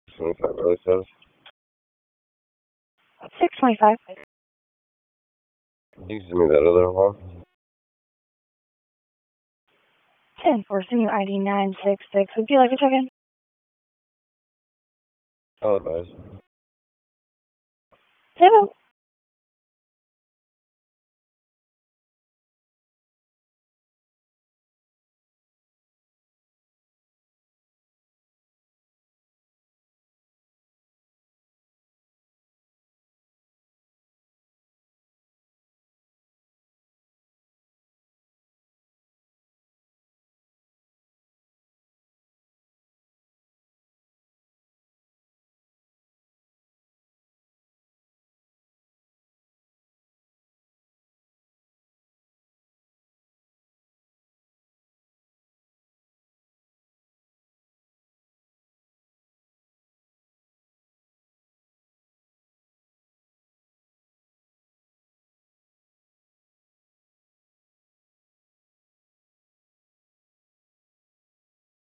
25 really says. 625. Can you send me that other one? 10-4, senior ID 966. Would you like to check in? I'll advise. 0.